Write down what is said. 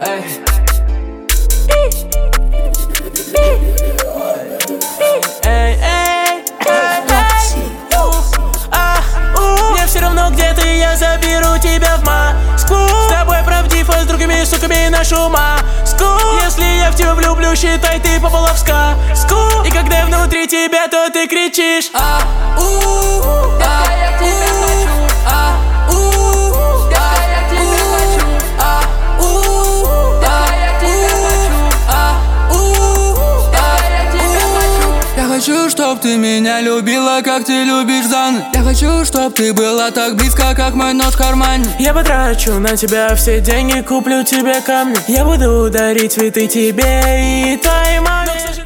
Мне все равно, где ты, я заберу тебя в Москву. С тобой правдив, а с другими суками ношу маску. Если я в тебя влюблю, считай, ты попала в сказку. И когда внутри тебя, то ты кричишь Я хочу, чтоб ты меня любила, как ты любишь Зан. Я хочу, чтоб ты была так близко, как мой нож в кармане. Я потрачу на тебя все деньги, куплю тебе камни. Я буду дарить цветы тебе и твоей маме.